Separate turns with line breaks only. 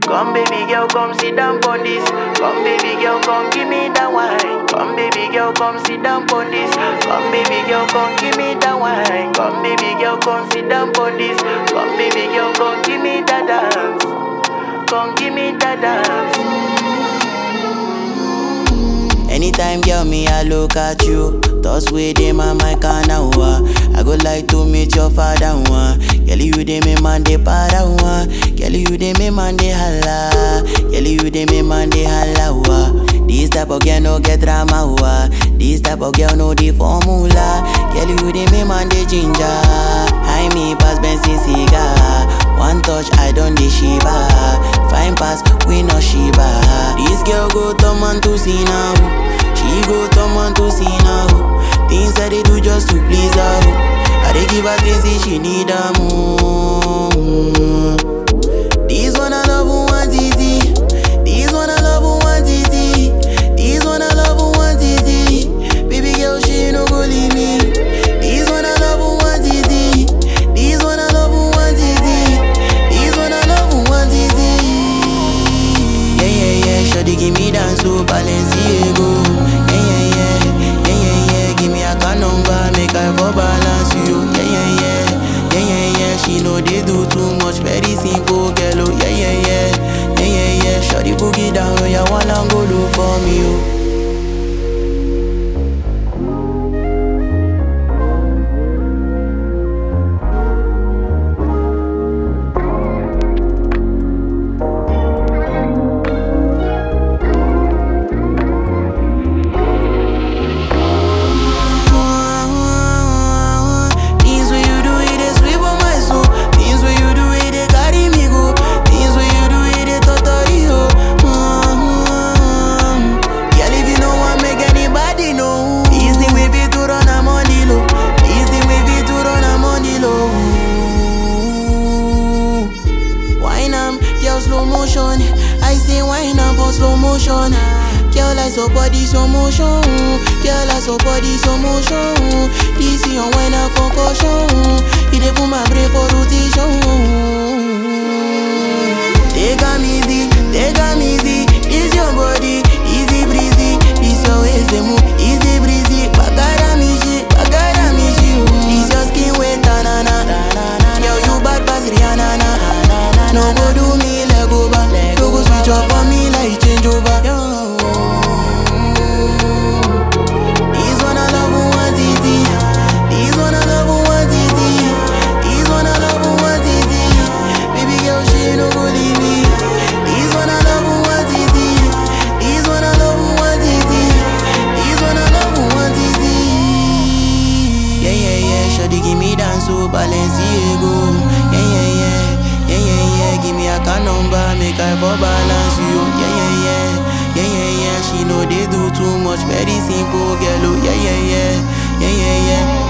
Come baby girl, come sit down on this. Come baby girl, come give me that wine. Come baby girl, come sit down on this. Come baby girl, come give me that wine. Come baby girl, come sit down on this. Come baby girl, come give me that dance. Come give me that dance.
Anytime, girl, me, I look at you. Thoughts with them on my canal. I go like to meet your father. Girl, you dey me man de para. Girl, you dey me man de holla. Girl, you dey me man de holla. This type of girl no get drama. This type of girl no the formula. Girl, you dey me man de ginger. I me pass Benson cigar. One touch, I don't de shiva. Fine pass, we no shiva. This girl go turn man to see now. She go turn man to see now. Things that they do just to please her. I they give her things if she need her more. This one I love who wants easy. This one I love who wants easy. This one I love who wants easy. Baby girl, she no go leave me. This one I love who wants easy. This one I love who wants easy. This one I love who wants easy. Yeah, yeah, yeah. Shawty give me dance to Balenciaga. Yeah, yeah, yeah. Yeah, yeah, yeah. Give me a card number, make I for balance you. Yeah, yeah, yeah. Yeah, yeah, yeah. She know they do too much, very simple, girl. Oh, yeah, yeah, yeah. Yeah, yeah, yeah. Shawty boogie down, oh, yeah, wanna go look for me, oh. Slow motion, I say wine up for slow motion. Girl, I so body slow motion. Girl, I so body slow motion. This is your wine a concussion. It dey put my brain for rotation. Take 'em easy, take 'em easy. This your body, easy breezy. This your waist they move, easy breezy. Bagara mishi, oh. This your skin wet, tanana. Girl, you bad pass Rihanna. No go do me leg over. No go switch up on me like change over. This one I love who wants easy. This one I love who wants easy. This one I love who wants easy. Baby girl, she no go leave me. This one I love who wants easy. This one I love who wants easy. This one I love who wants easy. Yeah, yeah, yeah. Shawty give me dance to Balenciaga. Yeah, yeah, yeah. Yeah, yeah, yeah. Give me a card number, make I for balance you. Yeah, yeah, yeah. Yeah, yeah, yeah. She know they do too much, very simple, girl. Oh, yeah, yeah, yeah. Yeah, yeah, yeah.